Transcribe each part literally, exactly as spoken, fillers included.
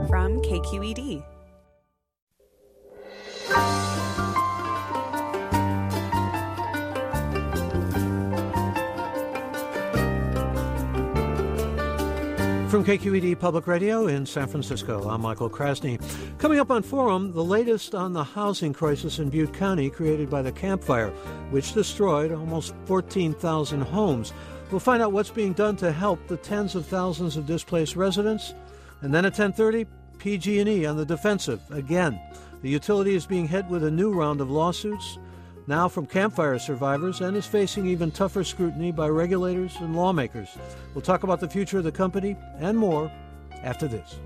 from K Q E D. From K Q E D Public Radio in San Francisco, I'm Michael Krasny. Coming up on Forum, the latest on the housing crisis in Butte County created by the Camp Fire, which destroyed almost fourteen thousand homes. We'll find out what's being done to help the tens of thousands of displaced residents. And then at ten thirty, P G and E on the defensive again. The utility is being hit with a new round of lawsuits, now from Camp Fire survivors, and is facing even tougher scrutiny by regulators and lawmakers. We'll talk about the future of the company and more after this.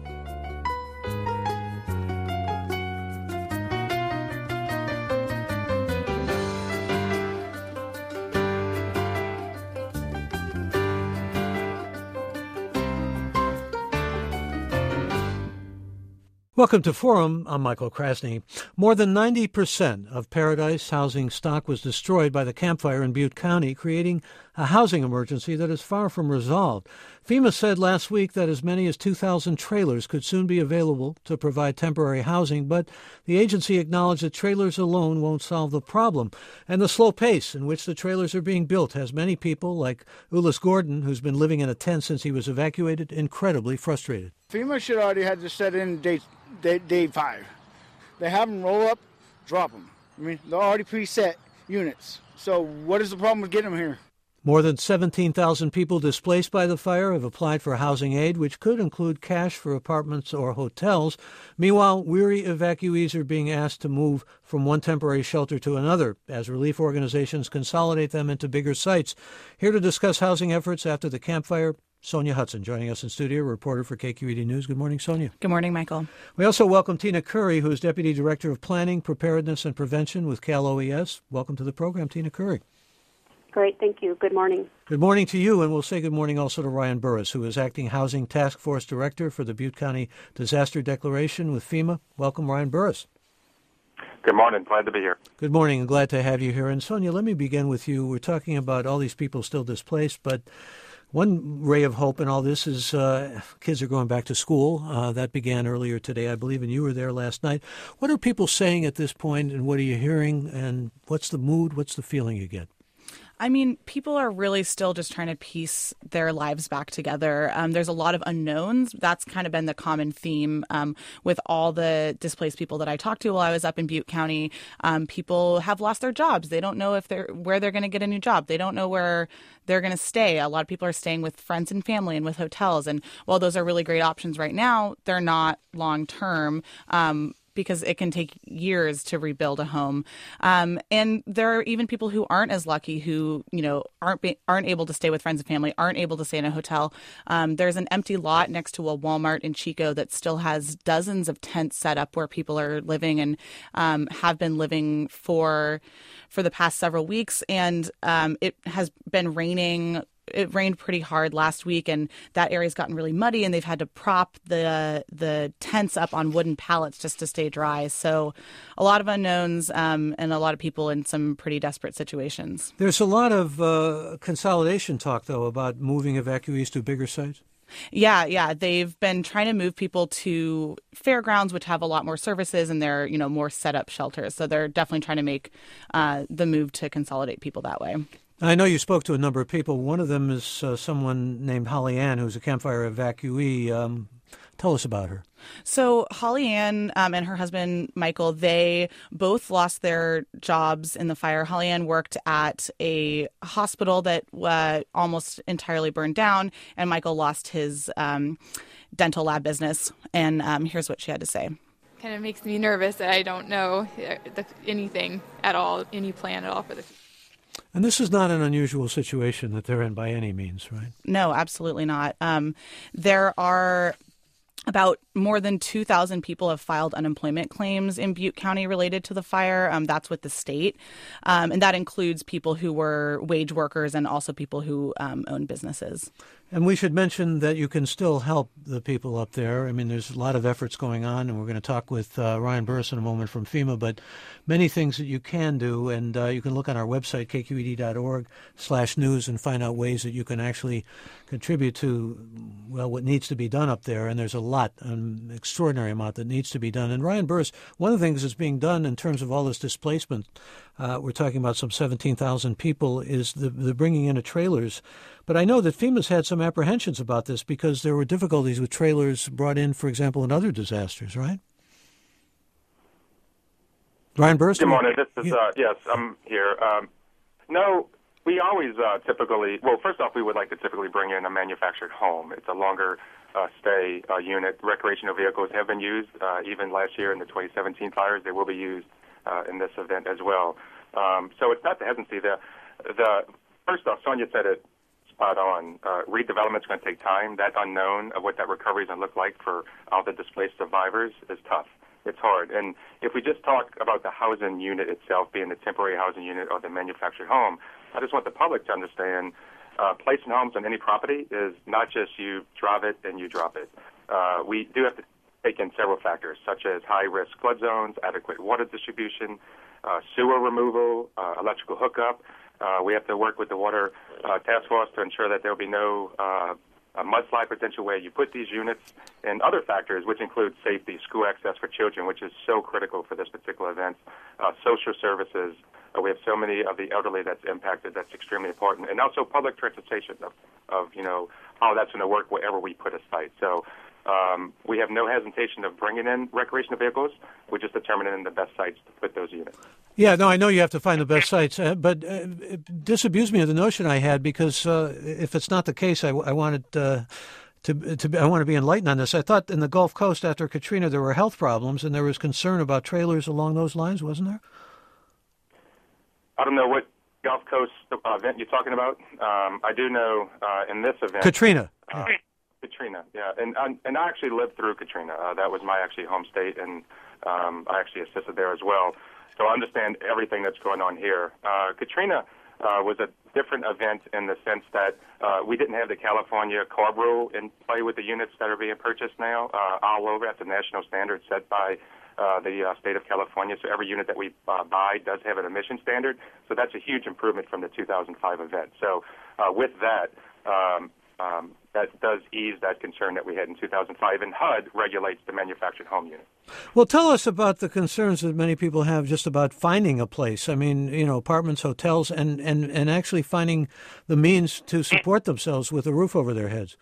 Welcome to Forum. I'm Michael Krasny. More than ninety percent of Paradise housing stock was destroyed by the Camp Fire in Butte County, creating a housing emergency that is far from resolved. FEMA said last week that as many as two thousand trailers could soon be available to provide temporary housing, but the agency acknowledged that trailers alone won't solve the problem. And the slow pace in which the trailers are being built has many people, like Ulis Gordon, who's been living in a tent since he was evacuated, incredibly frustrated. FEMA should already have this set in day, day, day five. They have them roll up, drop them. I mean, they're already preset units. So what is the problem with getting them here? More than seventeen thousand people displaced by the fire have applied for housing aid, which could include cash for apartments or hotels. Meanwhile, weary evacuees are being asked to move from one temporary shelter to another as relief organizations consolidate them into bigger sites. Here to discuss housing efforts after the Camp Fire, Sonia Hudson, joining us in studio, reporter for K Q E D News. Good morning, Sonia. Good morning, Michael. We also welcome Tina Curry, who is Deputy Director of Planning, Preparedness, and Prevention with Cal O E S. Welcome to the program, Tina Curry. Great, thank you. Good morning. Good morning to you, and we'll say good morning also to Ryan Burris, who is Acting Housing Task Force Director for the Butte County Disaster Declaration with FEMA. Welcome, Ryan Burris. Good morning. Glad to be here. Good morning, and glad to have you here. And Sonia, let me begin with you. We're talking about all these people still displaced, but one ray of hope in all this is uh, kids are going back to school. Uh, that began earlier today, I believe, and you were there last night. What are people saying at this point, and what are you hearing, and what's the mood, what's the feeling you get? I mean, people are really still just trying to piece their lives back together. Um, there's a lot of unknowns. That's kind of been the common theme um, with all the displaced people that I talked to while I was up in Butte County. Um, people have lost their jobs. They don't know if they're where they're going to get a new job. They don't know where they're going to stay. A lot of people are staying with friends and family and with hotels. And while those are really great options right now, they're not long term. Um, because it can take years to rebuild a home. Um, and there are even people who aren't as lucky, who, you know, aren't be, aren't able to stay with friends and family, aren't able to stay in a hotel. Um, there's an empty lot next to a Walmart in Chico that still has dozens of tents set up where people are living and um, have been living for for the past several weeks. And um, it has been raining. It rained pretty hard last week, and that area's gotten really muddy, and they've had to prop the the tents up on wooden pallets just to stay dry. So a lot of unknowns um, and a lot of people in some pretty desperate situations. There's a lot of uh, consolidation talk, though, about moving evacuees to bigger sites. Yeah, yeah. They've been trying to move people to fairgrounds, which have a lot more services, and they're, you know, more set up shelters. So they're definitely trying to make uh, the move to consolidate people that way. I know you spoke to a number of people. One of them is uh, someone named Holly Ann, who's a Camp Fire evacuee. Um, tell us about her. So Holly Ann um, and her husband, Michael, they both lost their jobs in the fire. Holly Ann worked at a hospital that uh, almost entirely burned down, and Michael lost his um, dental lab business. And um, here's what she had to say. Kind of makes me nervous that I don't know anything at all, any plan at all for the future. And this is not an unusual situation that they're in by any means, right? No, absolutely not. Um, there are about more than two thousand people have filed unemployment claims in Butte County related to the fire. Um, that's with the state. Um, and that includes people who were wage workers and also people who um, own businesses. And we should mention that you can still help the people up there. I mean, there's a lot of efforts going on, and we're going to talk with uh, Ryan Burris in a moment from FEMA, but many things that you can do, and uh, you can look on our website, k q e d dot org slash news, and find out ways that you can actually contribute to, well, what needs to be done up there. And there's a lot, and um, extraordinary amount that needs to be done. And Ryan Burris, one of the things that's being done in terms of all this displacement, uh, we're talking about some seventeen thousand people, is the, the bringing in of trailers. But I know that FEMA's had some apprehensions about this because there were difficulties with trailers brought in, for example, in other disasters, right? Ryan Burris? Good morning. This is, uh, yes, I'm here. Um, no, we always uh, typically, well, first off, we would like to typically bring in a manufactured home. It's a longer uh, stay uh, unit. Recreational vehicles have been used, uh, even last year in the twenty seventeen fires. They will be used uh, in this event as well. Um, so it's not the hesitancy. The, the, first off, Sonia said it spot on. Uh, redevelopment is going to take time. That unknown of what that recovery is going to look like for all the displaced survivors is tough. It's hard. And if we just talk about the housing unit itself being the temporary housing unit or the manufactured home, I just want the public to understand uh, placing homes on any property is not just you drive it and you drop it. Uh, we do have to take in several factors, such as high-risk flood zones, adequate water distribution, uh, sewer removal, uh, electrical hookup. Uh, we have to work with the water uh, task force to ensure that there will be no uh, a mudslide potential where you put these units, and other factors, which include safety, school access for children, which is so critical for this particular event, uh, social services. Uh, we have so many of the elderly that's impacted. That's extremely important, and also public transportation of, of you know, how that's going to work wherever we put a site. So um, we have no hesitation of bringing in recreational vehicles. We're just determining the best sites to put those units. Yeah, no, I know you have to find the best sites, uh, but uh, disabuse me of the notion I had, because uh, if it's not the case, I, I wanted uh, to, to I want to be enlightened on this. I thought in the Gulf Coast after Katrina there were health problems, and there was concern about trailers along those lines, wasn't there? I don't know what Gulf Coast uh, event you're talking about. Um, I do know uh, in this event, Katrina. Uh, Katrina, yeah, and and I actually lived through Katrina. Uh, that was my actually home state, and um, I actually assisted there as well. So I understand everything that's going on here. Uh, Katrina uh, was a different event in the sense that uh, we didn't have the California CARB rule in play with the units that are being purchased now uh, all over. That's a national standard set by uh, the uh, state of California. So every unit that we uh, buy does have an emission standard. So that's a huge improvement from the two thousand five event. So uh, with that, um, um, that does ease that concern that we had in two thousand five, and H U D regulates the manufactured home unit. Well, tell us about the concerns that many people have just about finding a place. I mean, you know, apartments, hotels, and, and, and actually finding the means to support themselves with a roof over their heads.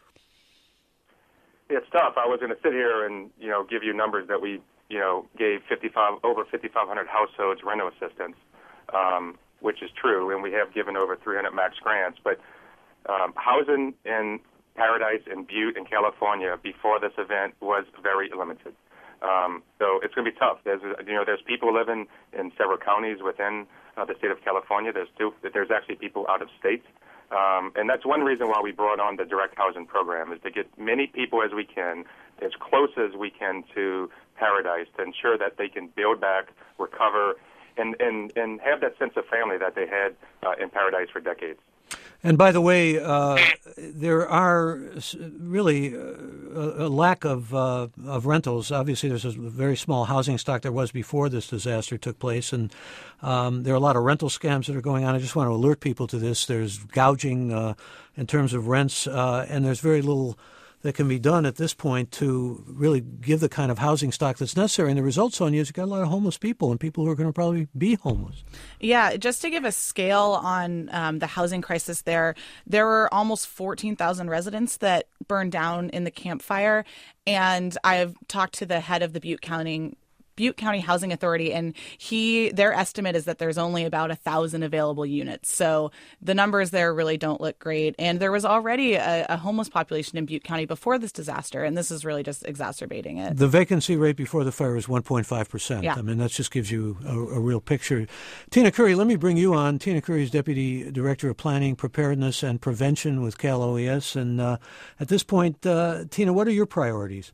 It's tough. I was going to sit here and, you know, give you numbers that we, you know, gave fifty-five over fifty-five hundred households rental assistance, um, which is true, and we have given over three hundred max grants. But um, housing in Paradise and Butte in California before this event was very limited. Um, so it's going to be tough. There's, you know, there's people living in several counties within uh, the state of California. There's two, there's actually people out of state. Um, and that's one reason why we brought on the direct housing program, is to get many people as we can, as close as we can to Paradise, to ensure that they can build back, recover, and, and, and have that sense of family that they had uh, in Paradise for decades. And by the way, uh, there are really a, a lack of uh, of rentals. Obviously, there's a very small housing stock there was before this disaster took place, and um, there are a lot of rental scams that are going on. I just want to alert people to this. There's gouging uh, in terms of rents, uh, and there's very little that can be done at this point to really give the kind of housing stock that's necessary. And the result, Sonia, is you've got a lot of homeless people and people who are going to probably be homeless. Yeah, just to give a scale on um, the housing crisis there, there were almost fourteen thousand residents that burned down in the Camp Fire. And I've talked to the head of the Butte County Butte County Housing Authority, and he their estimate is that there's only about a thousand available units. So the numbers there really don't look great. And there was already a, a homeless population in Butte County before this disaster, and this is really just exacerbating it. The vacancy rate before the fire was one point five percent. Yeah. I mean, that just gives you a, a real picture. Tina Curry, let me bring you on. Tina Curry is Deputy Director of Planning, Preparedness, and Prevention with Cal O E S. And uh, at this point, uh, Tina, what are your priorities?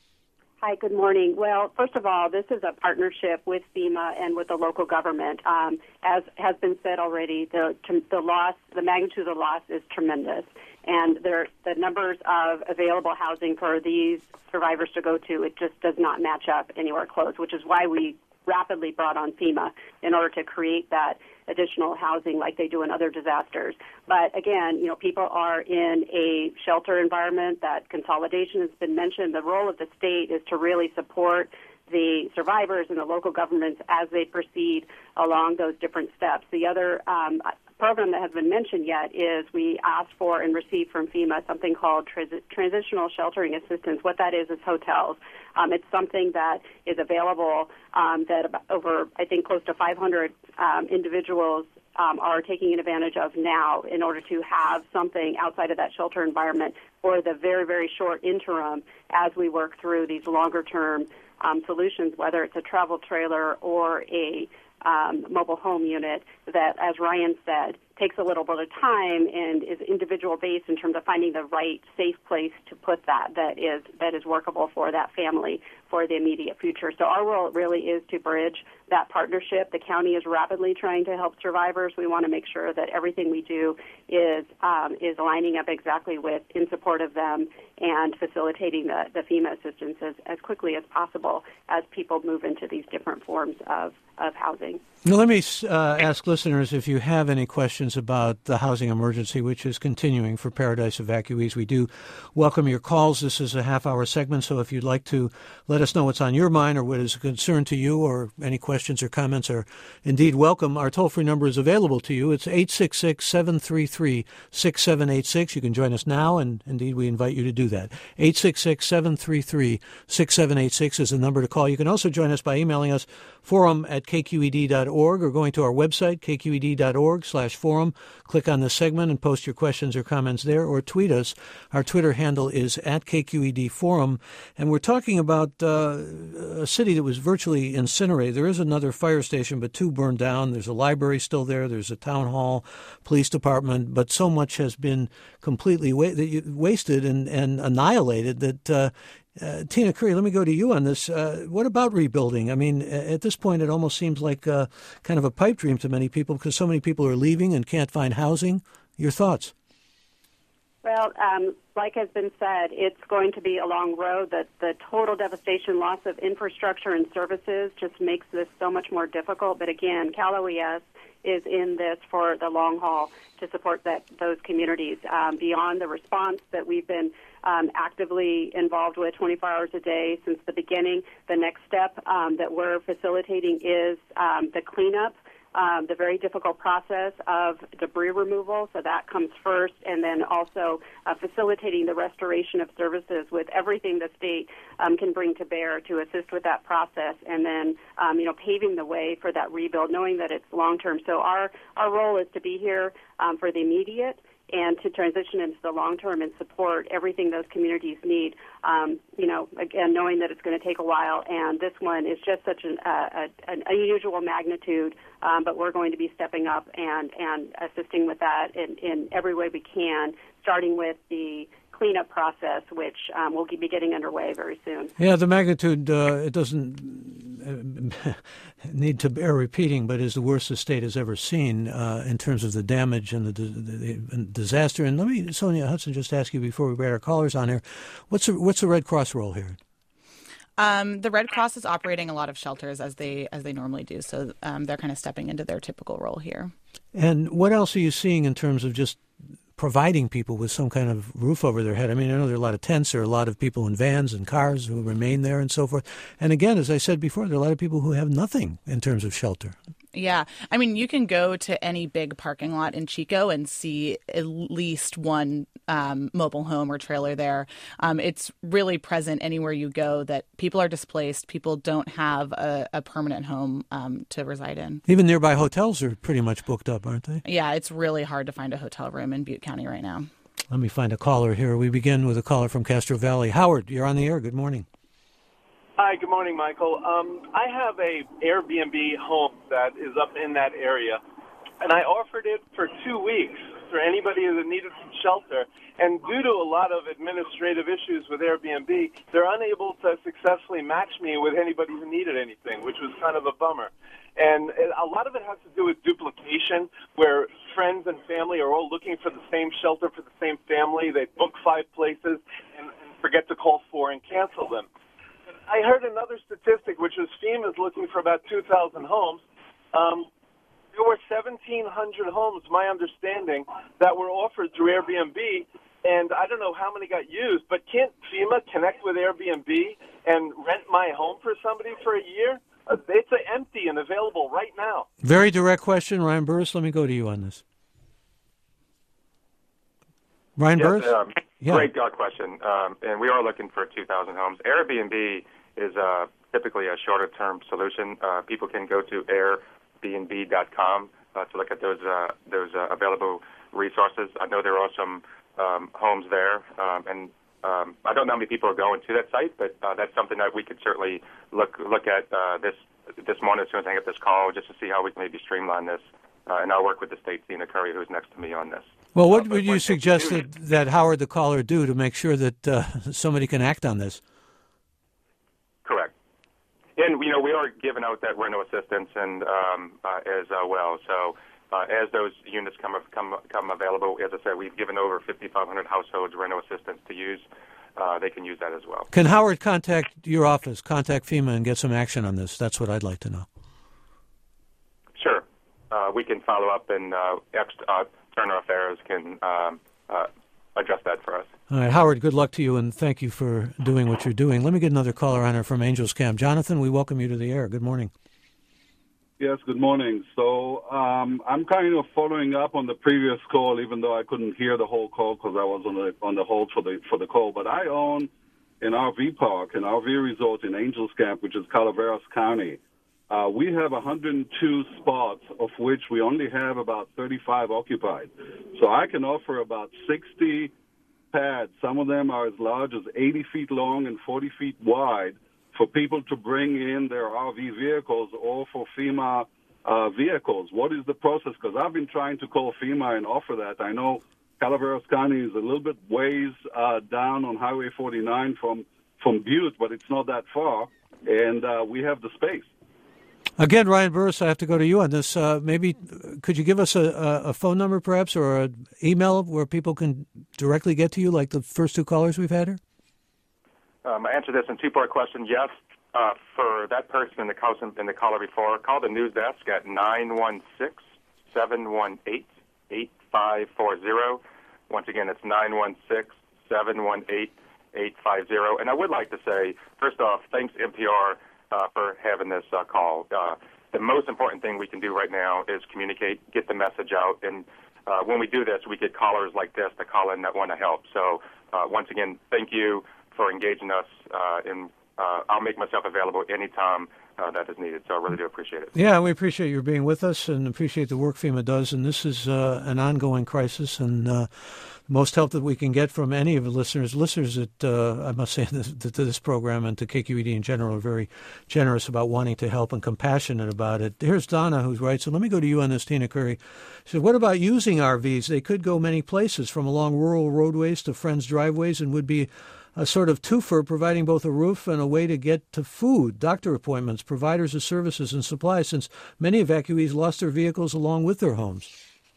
Hi, good morning. Well, first of all, this is a partnership with FEMA and with the local government. Um, as has been said already, the the loss, the magnitude of the loss is tremendous, and there, the numbers of available housing for these survivors to go to, it just does not match up anywhere close, which is why we rapidly brought on FEMA in order to create that additional housing like they do in other disasters. But again, you know, people are in a shelter environment. That consolidation has been mentioned. The role of the state is to really support the survivors and the local governments as they proceed along those different steps. The other um, program that has been mentioned yet is we asked for and received from FEMA something called trans- transitional sheltering assistance. What that is is hotels. Um, it's something that is available um, that about over, I think, close to five hundred um, individuals um, are taking advantage of now in order to have something outside of that shelter environment for the very, very short interim as we work through these longer-term um, solutions, whether it's a travel trailer or a Um, mobile home unit that, as Ryan said, takes a little bit of time and is individual based in terms of finding the right safe place to put that that is that is workable for that family for the immediate future. So our role really is to bridge that partnership. The county is rapidly trying to help survivors. We want to make sure that everything we do is um, is lining up exactly with in support of them and facilitating the, the FEMA assistance as, as quickly as possible as people move into these different forms of, of housing. Now, let me uh, ask listeners if you have any questions about the housing emergency, which is continuing for Paradise evacuees. We do welcome your calls. This is a half-hour segment, so if you'd like to let us know what's on your mind or what is a concern to you, or any questions or comments are indeed welcome, our toll-free number is available to you. It's eight six six, seven three three, six seven eight six. You can join us now, and indeed we invite you to do that. eight six six, seven three three, six seven eight six is the number to call. You can also join us by emailing us, forum at k q e d dot org, or going to our website, k q e d dot org slash forum. Click on this segment and post your questions or comments there, or tweet us. Our Twitter handle is at K Q E D Forum, and we're talking about uh, a city that was virtually incinerated. There is another fire station, but two burned down. There's a library still there. There's a town hall, police department, but so much has been completely wa- wasted and, and annihilated that uh, Uh, Tina Curry, let me go to you on this. Uh, what about rebuilding? I mean, at this point, it almost seems like uh, kind of a pipe dream to many people because so many people are leaving and can't find housing. Your thoughts? Well, um, like has been said, it's going to be a long road. The, the total devastation, loss of infrastructure and services just makes this so much more difficult. But again, Cal O E S is in this for the long haul to support that those communities. Um, beyond the response that we've been um, actively involved with twenty-four hours a day since the beginning, the next step um, that we're facilitating is um, the cleanup. Um, the very difficult process of debris removal, so that comes first, and then also uh, facilitating the restoration of services with everything the state um, can bring to bear to assist with that process, and then um, you know paving the way for that rebuild, knowing that it's long term. So our our role is to be here um, for the immediate and to transition into the long term and support everything those communities need. Um, you know, again, knowing that it's going to take a while, and this one is just such an, uh, a, an unusual magnitude, um, but we're going to be stepping up and, and assisting with that in, in every way we can, starting with the cleanup process, which um, will be getting underway very soon. Yeah, the magnitude, uh, it doesn't need to bear repeating, but is the worst the state has ever seen uh, in terms of the damage and the, the, the disaster. And let me, Sonia Hudson, just ask you before we bring our callers on here, what's the, what's the Red Cross role here? Um, the Red Cross is operating a lot of shelters as they as they normally do, so um, they're kind of stepping into their typical role here. And what else are you seeing in terms of just providing people with some kind of roof over their head? I mean, I know there are a lot of tents, there are a lot of people in vans and cars who remain there and so forth. And again, as I said before, there are a lot of people who have nothing in terms of shelter. Yeah. I mean, you can go to any big parking lot in Chico and see at least one um, mobile home or trailer there. Um, it's really present anywhere you go that people are displaced. People don't have a, a permanent home um, to reside in. Even nearby hotels are pretty much booked up, aren't they? Yeah, it's really hard to find a hotel room in Butte County right now. Let me find a caller here. We begin with a caller from Castro Valley. Howard, you're on the air. Good morning. Hi, good morning, Michael. Um, I have a Airbnb home that is up in that area, and I offered it for two weeks for anybody that needed some shelter. And due to a lot of administrative issues with Airbnb, they're unable to successfully match me with anybody who needed anything, which was kind of a bummer. And a lot of it has to do with duplication, where friends and family are all looking for the same shelter for the same family. They book five places and, and forget to call four and cancel them. I heard another statistic, which was FEMA is looking for about two thousand homes. Um, there were seventeen hundred homes, my understanding, that were offered through Airbnb, and I don't know how many got used, but can't FEMA connect with Airbnb and rent my home for somebody for a year? Uh, it's empty and available right now. Very direct question, Ryan Burris. Let me go to you on this. Ryan yes, Burris? Um, yeah. Great uh, question. Um, and we are looking for two thousand homes. Airbnb is uh, typically a shorter-term solution. Uh, people can go to airbnb dot com uh, to look at those uh, those uh, available resources. I know there are some um, homes there, um, and um, I don't know how many people are going to that site, but uh, that's something that we could certainly look look at uh, this this morning as soon as I get this call, just to see how we can maybe streamline this. Uh, and I'll work with the state, Tina Curry, who's next to me on this. Well, what uh, would you suggest that, that Howard the caller do to make sure that uh, somebody can act on this? Correct. And, you know, we are giving out that rental assistance and um, uh, as uh, well. So uh, as those units come come come available, as I said, we've given over fifty-five hundred households rental assistance to use. Uh, they can use that as well. Can Howard contact your office, contact FEMA, and get some action on this? That's what I'd like to know. Sure. Uh, we can follow up, and uh, extra, uh, Turner Affairs can um, uh, address that for us. All right, Howard, good luck to you, and thank you for doing what you're doing. Let me get another caller on here from Angels Camp. Jonathan, we welcome you to the air. Good morning. Yes, good morning. So um, I'm kind of following up on the previous call, even though I couldn't hear the whole call because I was on the on the hold for the for the call. But I own an R V park, an R V resort in Angels Camp, which is Calaveras County. Uh, we have one hundred two spots, of which we only have about thirty-five occupied. So I can offer about sixty pads. Some of them are as large as eighty feet long and forty feet wide for people to bring in their R V vehicles or for FEMA uh, vehicles. What is the process? Because I've been trying to call FEMA and offer that. I know Calaveras County is a little bit ways uh, down on Highway forty-nine from, from Butte, but it's not that far, and uh, we have the space. Again, Ryan Burris, I have to go to you on this. Uh, maybe could you give us a, a phone number, perhaps, or an email where people can directly get to you, like the first two callers we've had here? Um, I answer this in two-part question. Yes, uh, for that person in the call in the caller before, call the news desk at nine one six, seven one eight, eight five four zero. Once again, it's nine one six, seven one eight, eight five zero. And I would like to say, first off, thanks N P R uh, for having this uh, call. Uh, the most important thing we can do right now is communicate, get the message out, and uh, when we do this, we get callers like this to call in that want to help. So uh, once again, thank you for engaging us, uh, and uh, I'll make myself available anytime uh, that is needed. So I really do appreciate it. Yeah, we appreciate your being with us and appreciate the work FEMA does. And this is uh, an ongoing crisis, and uh, the most help that we can get from any of the listeners, listeners that uh, I must say this, to this program and to K Q E D in general are very generous about wanting to help and compassionate about it. Here's Donna who writes, so let me go to you on this, Tina Curry. She said, what about using R Vs? They could go many places, from along rural roadways to friends' driveways, and would be a sort of twofer, providing both a roof and a way to get to food, doctor appointments, providers of services and supplies, since many evacuees lost their vehicles along with their homes.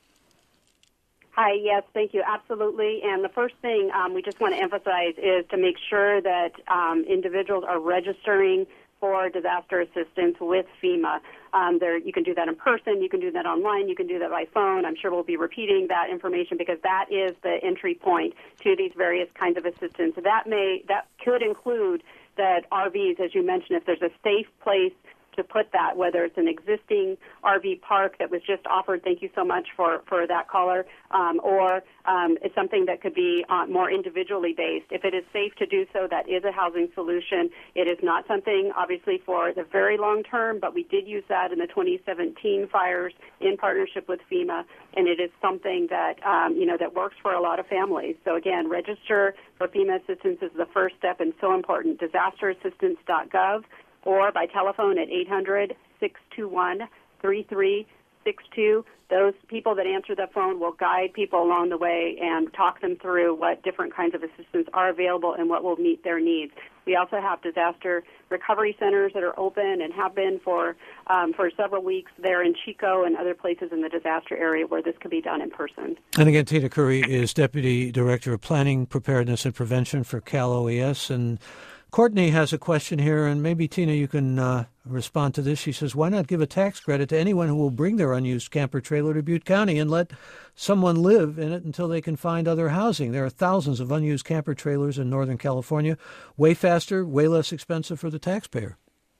Hi, yes, thank you, absolutely. And the first thing um, we just want to emphasize is to make sure that um, individuals are registering for disaster assistance with FEMA. Um, there, you can do that in person, you can do that online, you can do that by phone. I'm sure we'll be repeating that information because that is the entry point to these various kinds of assistance. That may, that could include that R Vs, as you mentioned, if there's a safe place to put that, whether it's an existing R V park that was just offered, thank you so much for, for that caller, um, or um, it's something that could be uh, more individually based. If it is safe to do so, that is a housing solution. It is not something, obviously, for the very long term, but we did use that in the twenty seventeen fires in partnership with FEMA, and it is something that, um, you know, that works for a lot of families. So, again, register for FEMA assistance is the first step and so important. disaster assistance dot gov. Or by telephone at eight hundred, six two one, three three six two. Those people that answer the phone will guide people along the way and talk them through what different kinds of assistance are available and what will meet their needs. We also have disaster recovery centers that are open and have been for um, for several weeks there in Chico and other places in the disaster area where this can be done in person. And again, Tina Curry is Deputy Director of Planning, Preparedness, and Prevention for Cal O E S, and Courtney has a question here, and maybe, Tina, you can uh, respond to this. She says, why not give a tax credit to anyone who will bring their unused camper trailer to Butte County and let someone live in it until they can find other housing? There are thousands of unused camper trailers in Northern California, way faster, way less expensive for the taxpayer.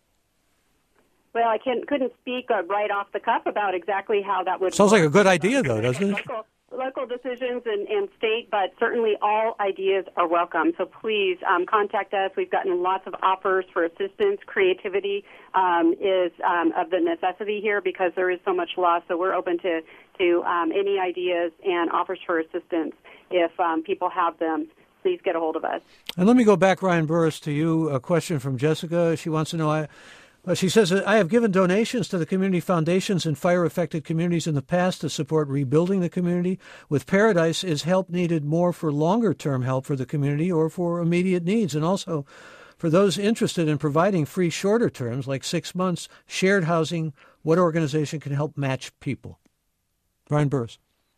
Well, I can't, couldn't speak uh, right off the cuff about exactly how that would Sounds work. like a good idea, though, doesn't it? Local, local decisions and, and state, but certainly all ideas are welcome. So please um, contact us. We've gotten lots of offers for assistance. Creativity um, is um, of the necessity here because there is so much loss. So we're open to, to um, any ideas and offers for assistance if um, people have them. Please get a hold of us. And let me go back, Ryan Burris, to you. A question from Jessica. She wants to know, I, uh, she says, I have given donations to the community foundations in fire-affected communities in the past to support rebuilding the community. With Paradise, is help needed more for longer-term help for the community or for immediate needs? And also, for those interested in providing free shorter terms, like six months, shared housing, what organization can help match people? Ryan Burris.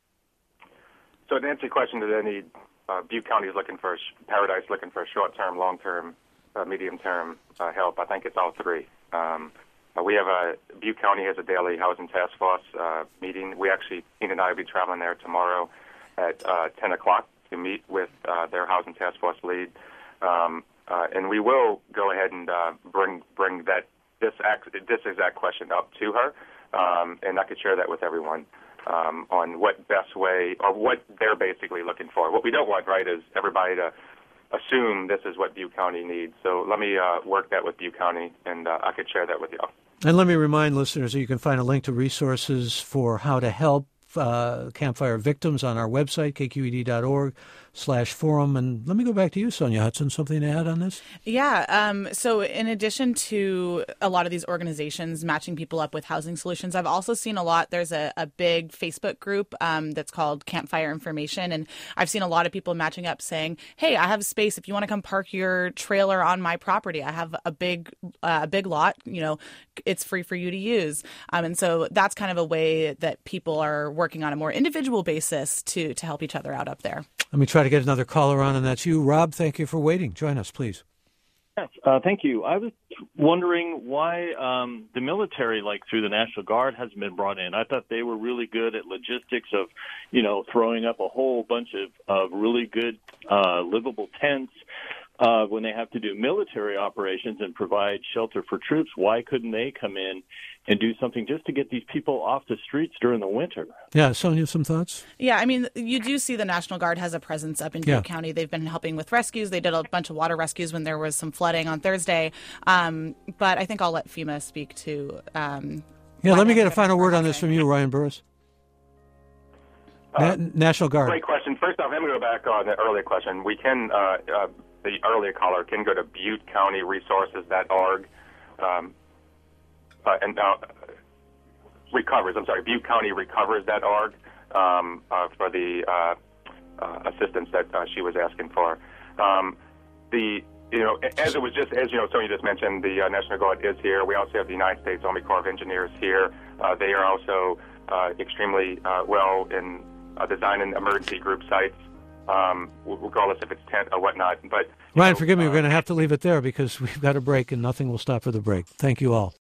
So to answer your question, do they need Uh, Butte County is looking for, Paradise looking for short-term, long-term, uh, medium-term uh, help. I think it's all three. Um, uh, we have a, Butte County has a daily housing task force uh, meeting. We actually, Tina and I will be traveling there tomorrow at uh, ten o'clock to meet with uh, their housing task force lead. Um, uh, and we will go ahead and uh, bring bring that this, act, this exact question up to her, um, and I could share that with everyone. Um, on what best way, or what they're basically looking for. What we don't want, right, is everybody to assume this is what Butte County needs. So let me uh, work that with Butte County, and uh, I could share that with you all. And let me remind listeners that you can find a link to resources for how to help uh, campfire victims on our website, k q e d dot org slash forum. And let me go back to you, Sonia Hudson. Something to add on this? Yeah. Um, so in addition to a lot of these organizations matching people up with housing solutions, I've also seen a lot. There's a, a big Facebook group um, that's called Campfire Information. And I've seen a lot of people matching up saying, hey, I have space. If you want to come park your trailer on my property, I have a big, uh, a big lot, you know, it's free for you to use. Um, and so that's kind of a way that people are working on a more individual basis to, to help each other out up there. Let me try to get another caller on, and that's you. Rob, thank you for waiting. Join us, please. Yes, uh, thank you. I was wondering why um, the military, like through the National Guard, hasn't been brought in. I thought they were really good at logistics of, you know, throwing up a whole bunch of, of really good uh, livable tents. Uh, when they have to do military operations and provide shelter for troops, why couldn't they come in and do something just to get these people off the streets during the winter? Yeah, Sonia, some thoughts? Yeah, I mean, you do see the National Guard has a presence up in Butte yeah. County. They've been helping with rescues. They did a bunch of water rescues when there was some flooding on Thursday. Um, but I think I'll let FEMA speak to... Um, yeah, let me get a final word on this from you, Ryan Burris. Uh, Na- National Guard. Great question. First off, let me go back on the earlier question. We can... Uh, uh, the earlier caller can go to butte county resources dot org um, uh, and uh, recovers, I'm sorry, butte county recovers dot org um, uh, for the uh, uh, assistance that uh, she was asking for. Um, the you know, as it was just, as you know, Sonia just mentioned, the uh, National Guard is here. We also have the United States Army Corps of Engineers here. Uh, they are also uh, extremely uh, well in uh, designing emergency group sites. Um, regardless if it's tent or whatnot. But Ryan, know, forgive me, uh, we're going to have to leave it there because we've got a break and nothing will stop for the break. Thank you all.